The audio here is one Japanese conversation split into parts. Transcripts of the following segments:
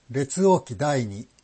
列王記第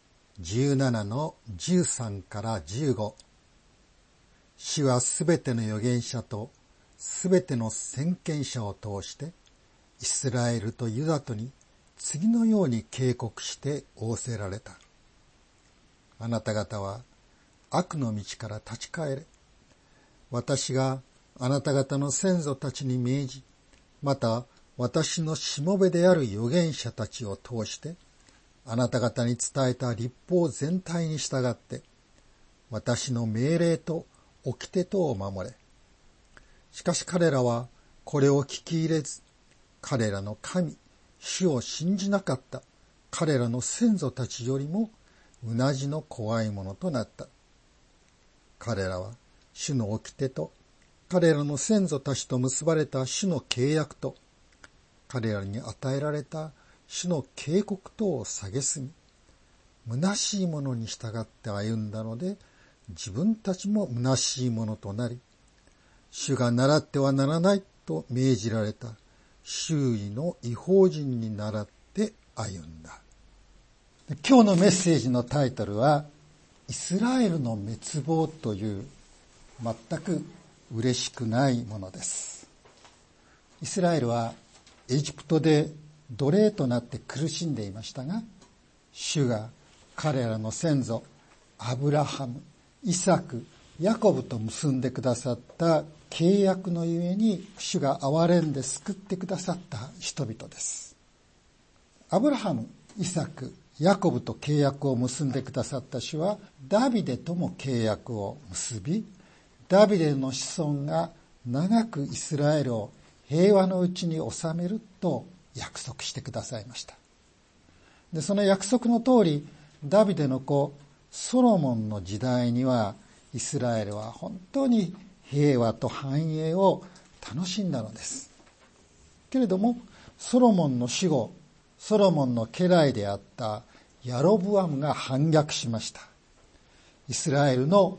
2、17の13から15。主はすべての預言者とすべての先見者を通して、イスラエルとユダとに次のように警告して仰せられた。あなた方は悪の道から立ち返れ。私があなた方の先祖たちに命じ、また私のしもべである預言者たちを通して、あなた方に伝えた律法全体に従って、私の命令と掟とを守れ。しかし彼らはこれを聞き入れず、彼らの神、主を信じなかった彼らの先祖たちよりもうなじの怖いものとなった。彼らは主の掟と、彼らの先祖たちと結ばれた主の契約と、彼らに与えられた主の警告とを蔑み、虚しいものに従って歩んだので、自分たちも虚しいものとなり、主が習ってはならないと命じられた周囲の異邦人に倣って歩んだ。今日のメッセージのタイトルは、イスラエルの滅亡という全く嬉しくないものです。イスラエルはエジプトで奴隷となって苦しんでいましたが、主が彼らの先祖アブラハム、イサク、ヤコブと結んでくださった契約のゆえに、主が憐れんで救ってくださった人々です。アブラハム、イサク、ヤコブと契約を結んでくださった主は、ダビデとも契約を結び、ダビデの子孫が長くイスラエルを平和のうちに治めると約束してくださいました。で、その約束の通り、ダビデの子ソロモンの時代には、イスラエルは本当に平和と繁栄を楽しんだのです。けれども、ソロモンの死後、ソロモンの家来であったヤロブアムが反逆しました。イスラエルの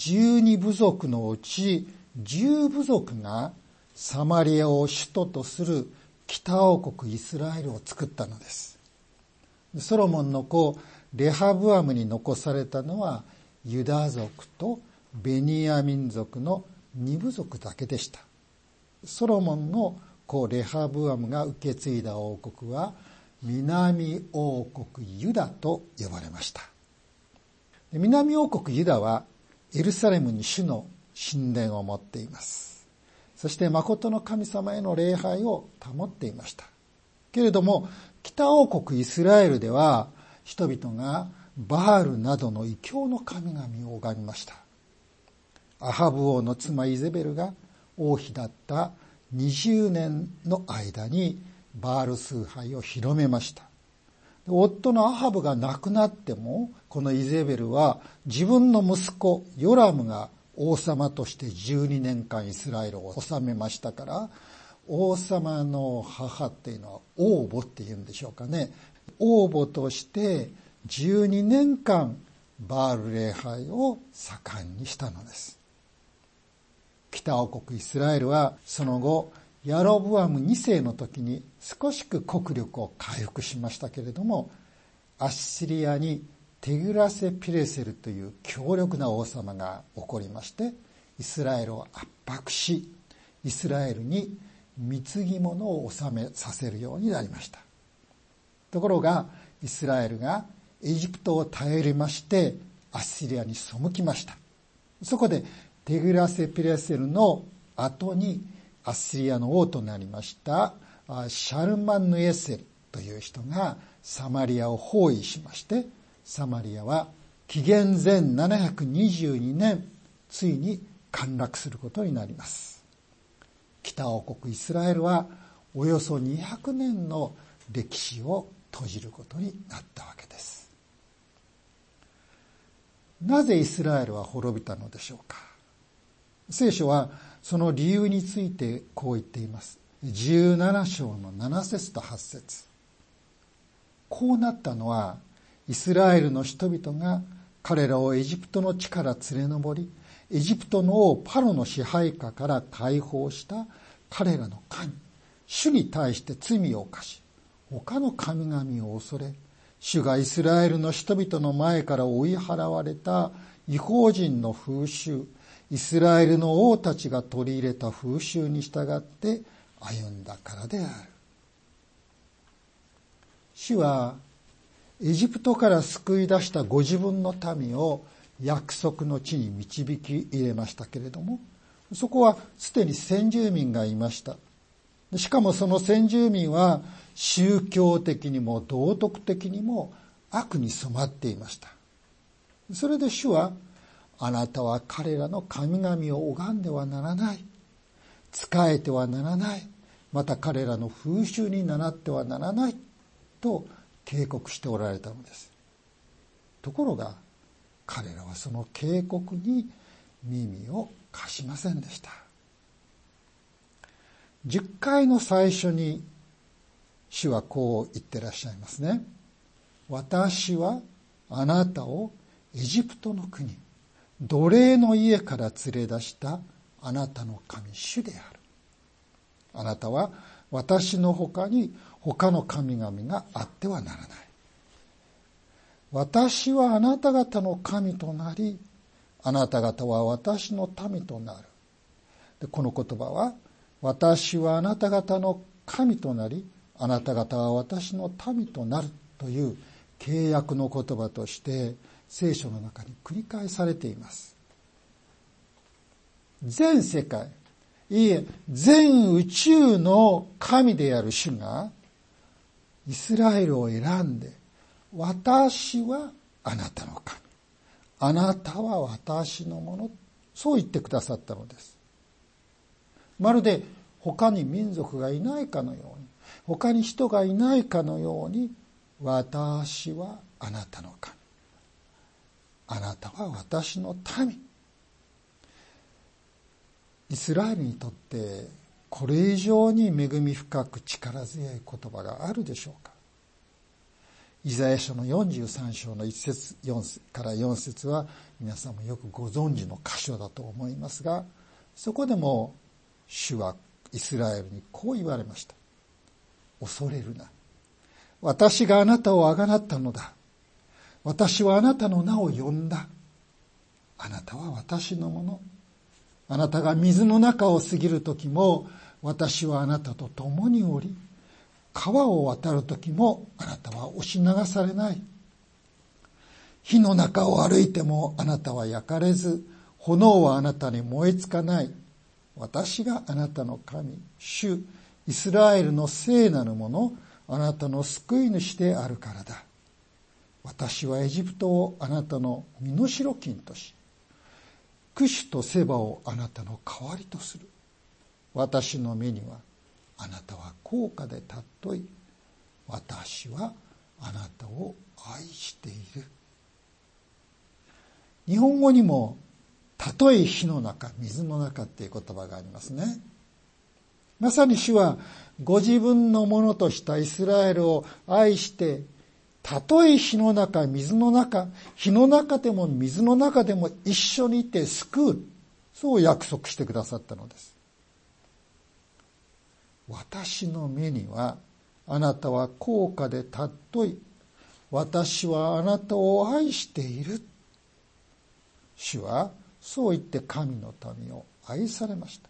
12部族のうち10部族がサマリアを首都とする北王国イスラエルを作ったのです。ソロモンの子レハブアムに残されたのはユダ族とベニヤミン族の2部族だけでした。ソロモンの子レハブアムが受け継いだ王国は南王国ユダと呼ばれました。南王国ユダはエルサレムに主の神殿を持っています。そして誠の神様への礼拝を保っていました。けれども北王国イスラエルでは人々がバールなどの異教の神々を拝みました。アハブ王の妻イゼベルが王妃だった20年の間にバール崇拝を広めました。夫のアハブが亡くなっても、このイゼベルは自分の息子ヨラムが王様として12年間イスラエルを治めましたから、王様の母っていうのは王母っていうんでしょうかね。王母として12年間バール礼拝を盛んにしたのです。北王国イスラエルはその後ヤロブアム2世の時に少し国力を回復しましたけれども、アッシリアにテグラセピレセルという強力な王様が起こりまして、イスラエルを圧迫し、イスラエルに貢ぎ物を納めさせるようになりました。ところがイスラエルがエジプトを頼りましてアッシリアに背きました。そこでテグラセピレセルの後にアッシリアの王となりましたシャルマンヌエセルという人がサマリアを包囲しまして、サマリアは紀元前722年ついに陥落することになります。北王国イスラエルはおよそ200年の歴史を閉じることになったわけです。なぜイスラエルは滅びたのでしょうか。聖書はその理由についてこう言っています。17章の7節と8節。こうなったのは、イスラエルの人々が彼らをエジプトの地から連れ上り、エジプトの王パロの支配下から解放した彼らの神、主に対して罪を犯し、他の神々を恐れ、 主がイスラエルの人々の前から追い払われた異邦人の風習、イスラエルの王たちが取り入れた風習に従って歩んだからである。主はエジプトから救い出したご自分の民を約束の地に導き入れましたけれども、そこはすでに先住民がいました。しかもその先住民は宗教的にも道徳的にも悪に染まっていました。それで主は、あなたは彼らの神々を拝んではならない、仕えてはならない、また彼らの風習に倣ってはならないと警告しておられたのです。ところが彼らはその警告に耳を貸しませんでした。10回の最初に主はこう言ってらっしゃいますね。私はあなたをエジプトの国、奴隷の家から連れ出したあなたの神主である。あなたは私の他に他の神々があってはならない。私はあなた方の神となり、あなた方は私の民となる。で、この言葉は、私はあなた方の神となり、あなた方は私の民となるという契約の言葉として聖書の中に繰り返されています。全世界、いいえ、全宇宙の神である主がイスラエルを選んで、私はあなたの神、あなたは私のもの、そう言ってくださったのです。まるで他に民族がいないかのように、他に人がいないかのように、私はあなたの神、あなたは私の民。イスラエルにとってこれ以上に恵み深く力強い言葉があるでしょうか。イザヤ書の43章の1節4から4節は皆さんもよくご存知の箇所だと思いますが、そこでも主はイスラエルにこう言われました。恐れるな。私があなたをあがなったのだ。私はあなたの名を呼んだ。あなたは私のもの。あなたが水の中を過ぎるときも、私はあなたと共におり、川を渡るときもあなたは押し流されない。火の中を歩いてもあなたは焼かれず、炎はあなたに燃えつかない。私があなたの神、主、イスラエルの聖なるもの、あなたの救い主であるからだ。私はエジプトをあなたの身代金とし、クシュとセバをあなたの代わりとする。私の目にはあなたは高価で尊い。私はあなたを愛している。日本語にもたとえ火の中、水の中っていう言葉がありますね。まさに主はご自分のものとしたイスラエルを愛して、たとえ火の中、水の中、火の中でも水の中でも一緒にいて救う。そう約束してくださったのです。私の目にはあなたは高価で尊い。私はあなたを愛している。主はそう言って神の民を愛されました。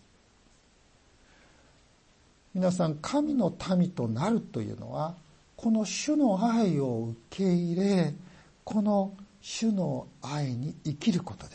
皆さん、神の民となるというのは、この主の愛を受け入れ、この主の愛に生きることです。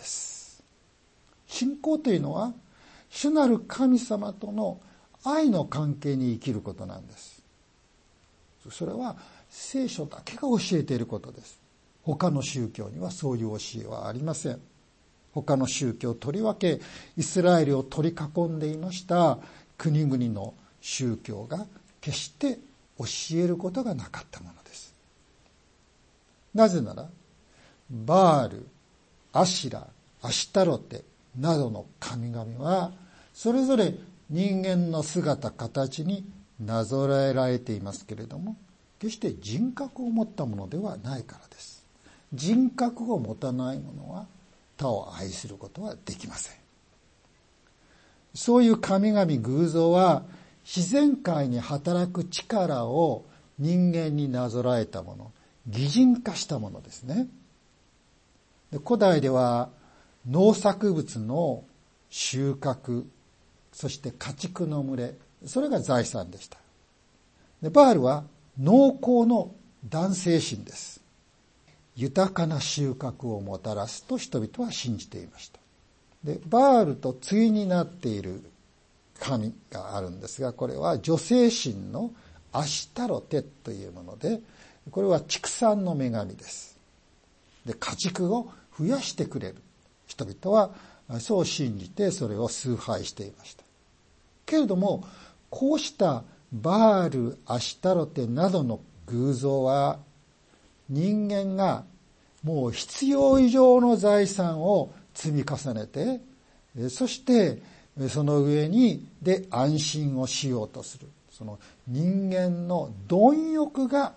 信仰というのは、主なる神様との愛の関係に生きることなんです。それは聖書だけが教えていることです。他の宗教にはそういう教えはありません。他の宗教、とりわけイスラエルを取り囲んでいました国々の宗教が決して教えることがなかったものです。なぜなら、バール、アシラ、アシタロテなどの神々はそれぞれ人間の姿、形になぞらえられていますけれども、決して人格を持ったものではないからです。人格を持たないものは他を愛することはできません。そういう神々偶像は自然界に働く力を人間になぞらえたもの、 擬人化したものですね。で、古代では農作物の収穫、そして家畜の群れ、それが財産でした。で、バールは農耕の男性神です。豊かな収穫をもたらすと人々は信じていました。で、バールと対になっている神があるんですが、これは女性神のアシタロテというもので、これは畜産の女神です。で、家畜を増やしてくれる。人々はそう信じてそれを崇拝していました。けれども、こうしたバール、アシタロテなどの偶像は、人間がもう必要以上の財産を積み重ねて、そしてその上にで安心をしようとする。その人間の貪欲が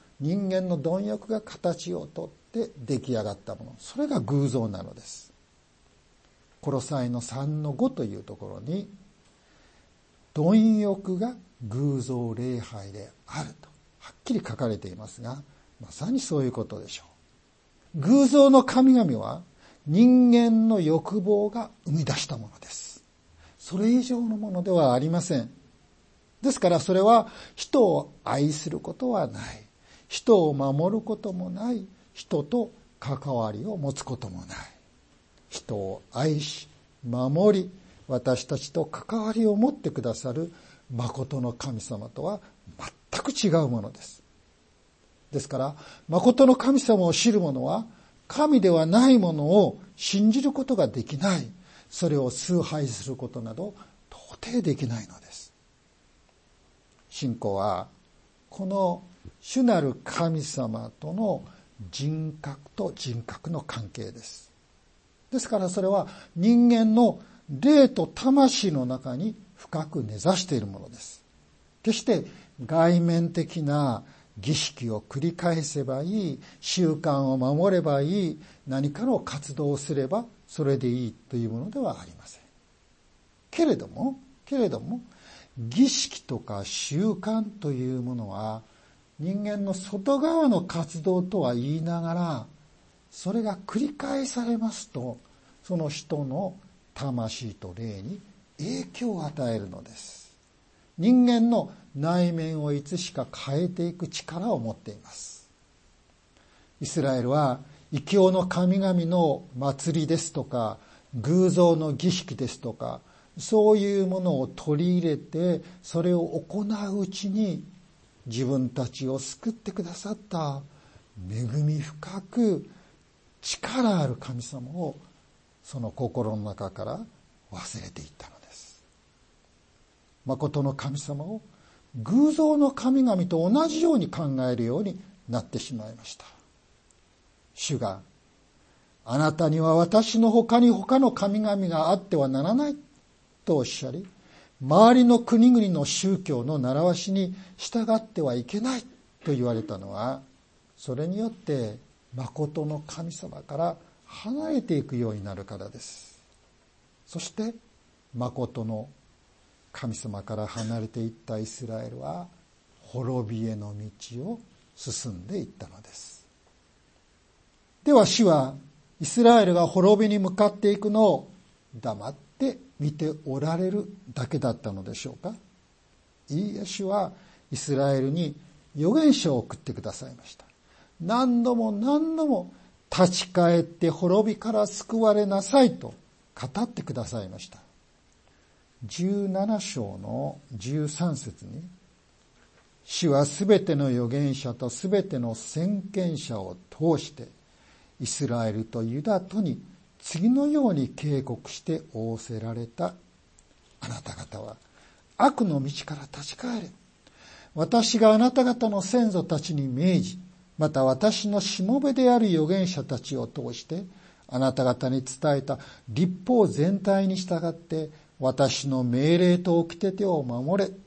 形をとって出来上がったもの。それが偶像なのです。コロサイの 3-5 というところに、貪欲が偶像礼拝であるとはっきり書かれていますが、まさにそういうことでしょう。偶像の神々は人間の欲望が生み出したものです。それ以上のものではありません。ですからそれは人を愛することはない。人を守ることもない。人と関わりを持つこともない。人を愛し、守り、私たちと関わりを持ってくださる真の神様とは全く違うものです。ですから、真の神様を知る者は、神ではないものを信じることができない。それを崇拝することなど到底できないのです。信仰は、この主なる神様との人格と人格の関係です。ですからそれは人間の霊と魂の中に深く根ざしているものです。決して外面的な儀式を繰り返せばいい、習慣を守ればいい、何かの活動をすればそれでいいというものではありません。けれども、儀式とか習慣というものは人間の外側の活動とは言いながら、それが繰り返されますと、その人の魂と霊に影響を与えるのです。人間の内面をいつしか変えていく力を持っています。イスラエルは異教の神々の祭りですとか、偶像の儀式ですとか、そういうものを取り入れて、それを行ううちに、自分たちを救ってくださった恵み深く力ある神様をその心の中から忘れていったのです。真の神様を偶像の神々と同じように考えるようになってしまいました。主が、あなたには私の他に他の神々があってはならないとおっしゃり、周りの国々の宗教の習わしに従ってはいけないと言われたのは、それによって真の神様から離れていくようになるからです。そして真の神様から離れていったイスラエルは滅びへの道を進んでいったのです。では主はイスラエルが滅びに向かっていくのを黙って見ておられるだけだったのでしょうか。いいえ、主はイスラエルに預言者を送ってくださいました。何度も立ち返って滅びから救われなさいと語ってくださいました。17章の13節に、主はすべての預言者とすべての先見者を通してイスラエルとユダとに次のように警告して仰せられた。あなた方は悪の道から立ち返れ。私があなた方の先祖たちに命じ、また私のしもべである預言者たちを通してあなた方に伝えた律法全体に従って私の命令と掟を守れ。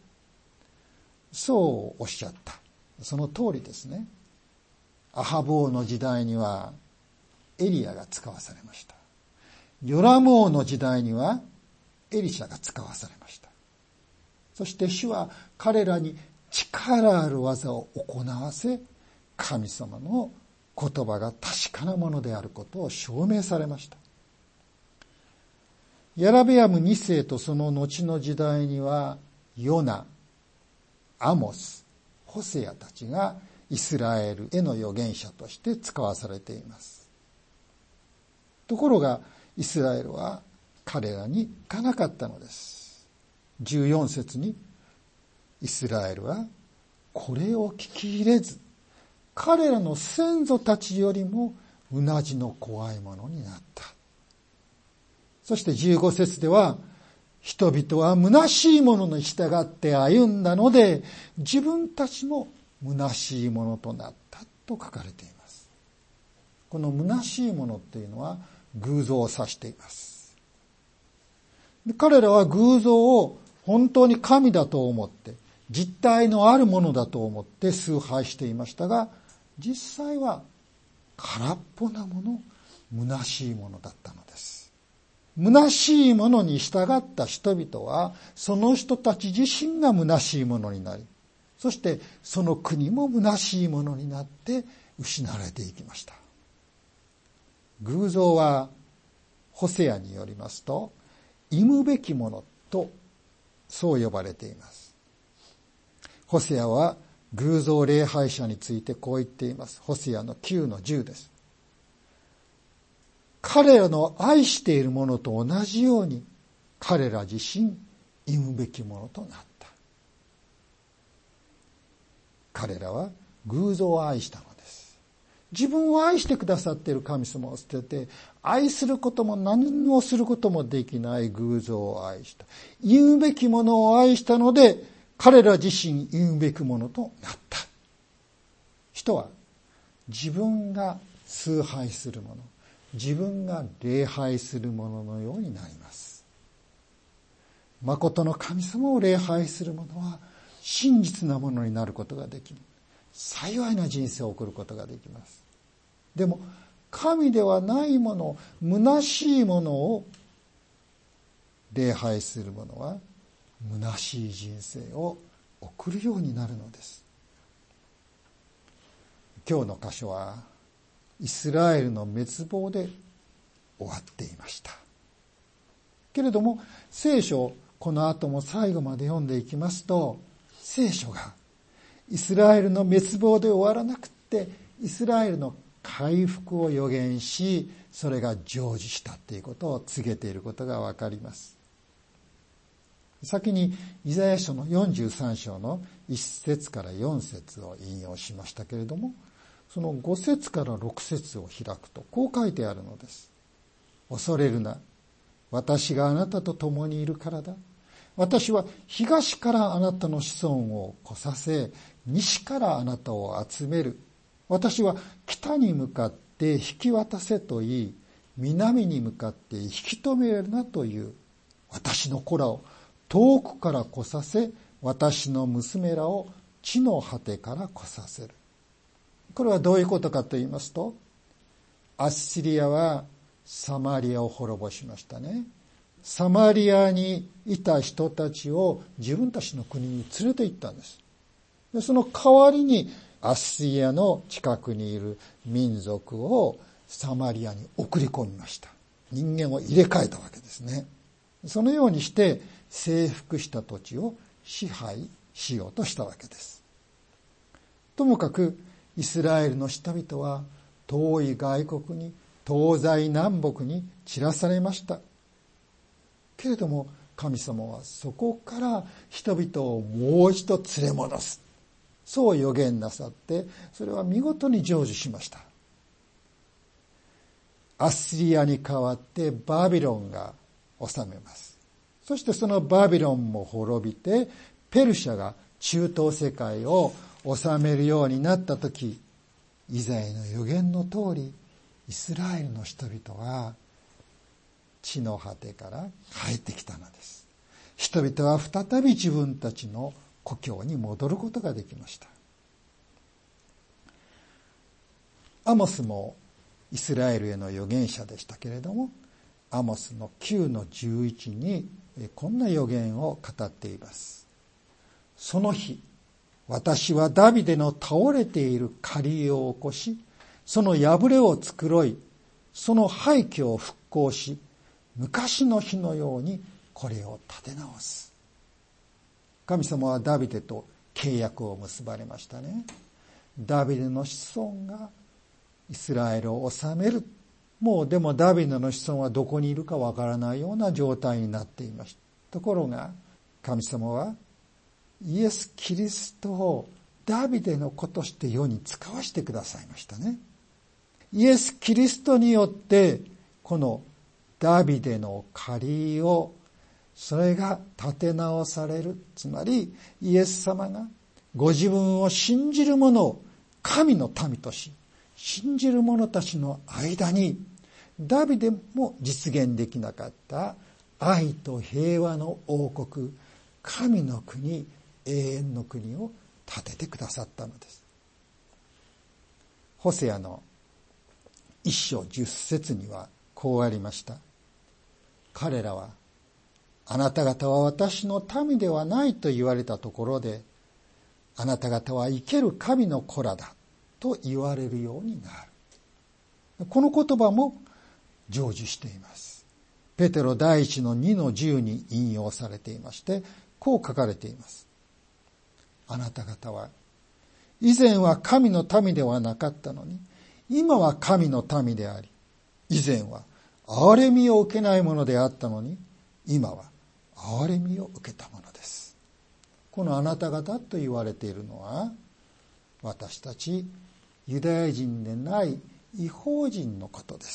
そうおっしゃった。その通りですね。アハブ王の時代にはエリアが使わされました。ヨラム王の時代にはエリシャが使わされました。そして主は彼らに力ある技を行わせ、 神様の言葉が確かなものであることを証明されました。ヤラベアム2世とその後の時代にはヨナ、アモス、ホセアたちがイスラエルへの預言者として使わされています。ところがイスラエルは彼らに行かなかったのです。14節にイスラエルはこれを聞き入れず、彼らの先祖たちよりもうなじの怖いものになった。そして15節では、人々は虚しいものに従って歩んだので、自分たちも虚しいものとなったと書かれています。この虚しいものっていうのは偶像を指しています。彼らは偶像を本当に神だと思って、実体のあるものだと思って崇拝していましたが、実際は空っぽなもの、虚しいものだったのです。虚しいものに従った人々は、その人たち自身が虚しいものになり、そしてその国も虚しいものになって失われていきました。偶像はホセアによりますと、忌むべきものとそう呼ばれています。ホセアは偶像礼拝者についてこう言っています。ホセアの9の10です。彼らの愛しているものと同じように、彼ら自身忌むべきものとなった。彼らは偶像を愛したのです。自分を愛してくださっている神様を捨てて、愛することも何もすることもできない偶像を愛した。忌むべきものを愛したので、彼ら自身忌むべきものとなった。人は自分が崇拝するもの、自分が礼拝するもののようになります。誠の神様を礼拝する者は真実なものになることができる。幸いな人生を送ることができます。でも神ではないもの、虚しいものを礼拝する者は虚しい人生を送るようになるのです。今日の箇所はイスラエルの滅亡で終わっていました。けれども聖書、この後も最後まで読んでいきますと、聖書がイスラエルの滅亡で終わらなくって、イスラエルの回復を予言し、それが成就したということを告げていることがわかります。先にイザヤ書の43章の1節から4節を引用しましたけれども、その5節から6節を開くとこう書いてあるのです。恐れるな。私があなたと共にいるからだ。私は東からあなたの子孫を来させ、西からあなたを集める。私は北に向かって引き渡せと言い、南に向かって引き止めるなという。私の子らを遠くから来させ、私の娘らを地の果てから来させる。これはどういうことかと言いますと、アッシリアはサマリアを滅ぼしましたね。サマリアにいた人たちを自分たちの国に連れて行ったんです。でその代わりにアッシリアの近くにいる民族をサマリアに送り込みました。人間を入れ替えたわけですね。そのようにして征服した土地を支配しようとしたわけです。ともかくイスラエルの人々は遠い外国に、東西南北に散らされました。けれども神様はそこから人々をもう一度連れ戻す。そう予言なさって、それは見事に成就しました。アッシリアに代わってバビロンが治めます。そしてそのバビロンも滅びて、ペルシャが中東世界を治めるようになったとき、イザヤの予言の通り、イスラエルの人々は地の果てから帰ってきたのです。人々は再び自分たちの故郷に戻ることができました。アモスもイスラエルへの預言者でしたけれども、アモスの9の11にこんな預言を語っています。その日、 私はダビデの倒れている借りを起こし、その破れを繕い、その廃墟を復興し、昔の日のようにこれを立て直す。神様はダビデと契約を結ばれましたね。ダビデの子孫がイスラエルを治める。もうでもダビデの子孫はどこにいるかわからないような状態になっていました。ところが神様はイエス・キリストをダビデの子として世に使わしてくださいましたね。イエス・キリストによってこのダビデの借りをそれが立て直される。つまりイエス様がご自分を信じる者を神の民とし、信じる者たちの間にダビデも実現できなかった愛と平和の王国、神の国、永遠の国を建ててくださったのです。ホセアの一章10節にはこうありました。彼らはあなた方は私の民ではないと言われたところで、あなた方は生ける神の子らだと言われるようになる。この言葉も成就しています。ペテロ第一の2の10に引用されていまして、こう書かれています。あなた方は以前は神の民ではなかったのに、今は神の民であり、以前は憐れみを受けないものであったのに、今は憐れみを受けたものです。このあなた方と言われているのは、私たちユダヤ人でない異邦人のことです。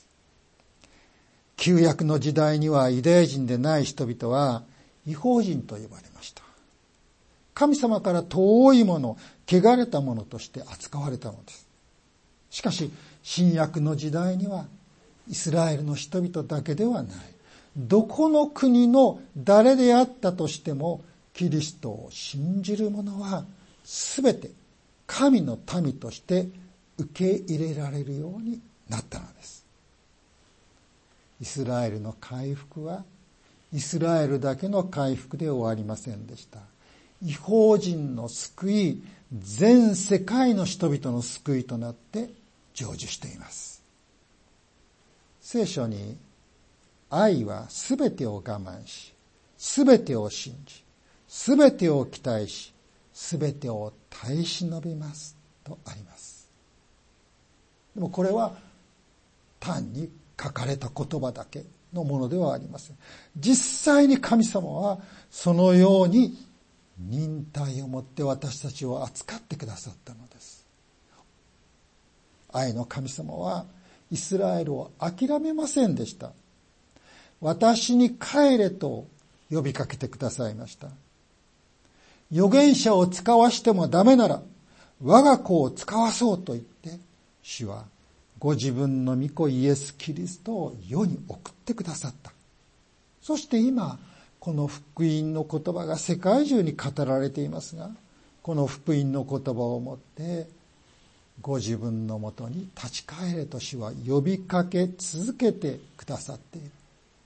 旧約の時代にはユダヤ人でない人々は異邦人と呼ばれました。神様から遠いもの、汚れたものとして扱われたのです。しかし新約の時代にはイスラエルの人々だけではない、どこの国の誰であったとしてもキリストを信じる者はすべて神の民として受け入れられるようになったのです。イスラエルの回復はイスラエルだけの回復で終わりませんでした。異邦人の救い、全世界の人々の救いとなって成就しています。聖書に愛はすべてを我慢し、すべてを信じ、すべてを期待し、すべてを耐え忍びますとあります。でもこれは単に書かれた言葉だけのものではありません。実際に神様はそのように忍耐をもって私たちを扱ってくださったのです。愛の神様はイスラエルを諦めませんでした。私に帰れと呼びかけてくださいました。預言者を使わしてもダメなら我が子を使わそうと言って、主はご自分の御子イエス・キリストを世に送ってくださった。そして今この福音の言葉が世界中に語られていますが、この福音の言葉をもってご自分のもとに立ち返れと主は呼びかけ続けてくださっている。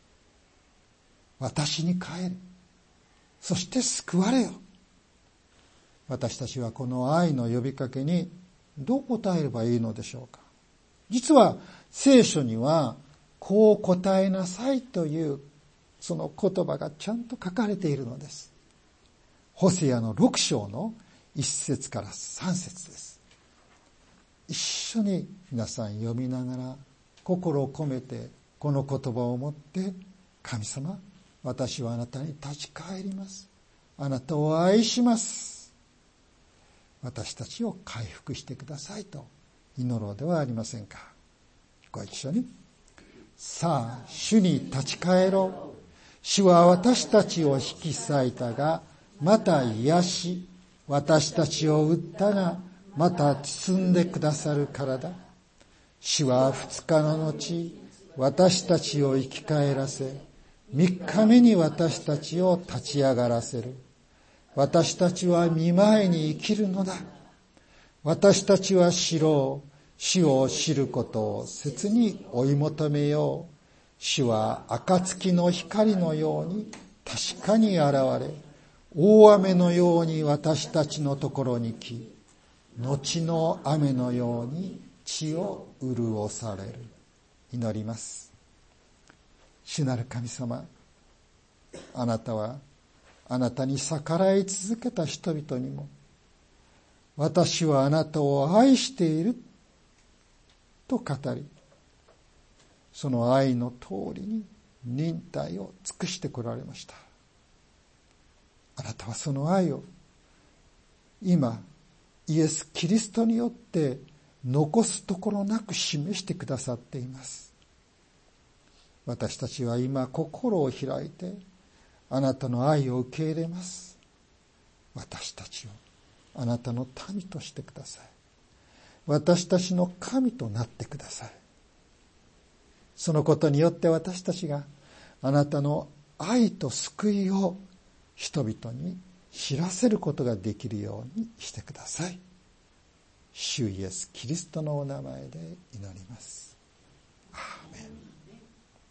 私に帰れ、そして救われよ。私たちはこの愛の呼びかけにどう答えればいいのでしょうか。実は聖書にはこう答えなさいというその言葉がちゃんと書かれているのです。ホセアの6章の1節から3節です。一緒に皆さん読みながら心を込めてこの言葉を持って、神様、私はあなたに立ち返ります。あなたを愛します。私たちを回復してくださいと祈ろうではありませんか。ご一緒に。さあ、主に立ち返ろう。主は私たちを引き裂いたが、また癒し、私たちを打ったが、また包んでくださるからだ。主は2日の後、私たちを生き返らせ、3日目に私たちを立ち上がらせる。私たちは御前に生きるのだ。私たちは知ろう。主を知ることを切に追い求めよう。主は暁の光のように確かに現れ、 大雨のように私たちのところに来、後の雨のように地を潤される。祈ります。主なる神様、あなたはあなたに逆らい続けた人々にも、私はあなたを愛していると語り、その愛の通りに忍耐を尽くしてこられました。あなたはその愛を今イエス・キリストによって残すところなく示してくださっています。私たちは今心を開いてあなたの愛を受け入れます。私たちをあなたの民としてください。私たちの神となってください。そのことによって私たちがあなたの愛と救いを人々に知らせることができるようにしてください。主イエス・キリストのお名前で祈ります。